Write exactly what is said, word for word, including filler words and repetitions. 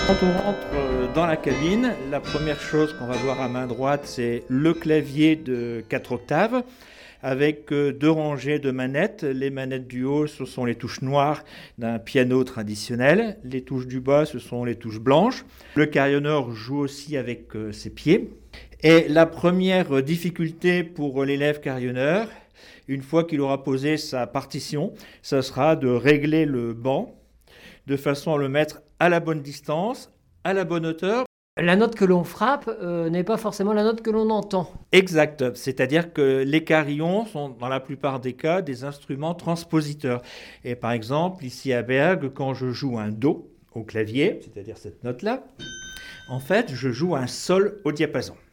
Quand on rentre euh, dans la cabine, la première chose qu'on va voir à main droite, c'est le clavier de quatre octaves avec euh, deux rangées de manettes. Les manettes du haut, ce sont les touches noires d'un piano traditionnel. Les touches du bas, ce sont les touches blanches. Le carillonneur joue aussi avec euh, ses pieds. Et la première difficulté pour l'élève carillonneur, une fois qu'il aura posé sa partition, ce sera de régler le banc de façon à le mettre à la bonne distance, à la bonne hauteur. La note que l'on frappe euh, n'est pas forcément la note que l'on entend. Exact, c'est-à-dire que les carillons sont dans la plupart des cas des instruments transpositeurs. Et par exemple, ici à Berg, quand je joue un Do au clavier, c'est-à-dire cette note-là, en fait, je joue un Sol au diapason.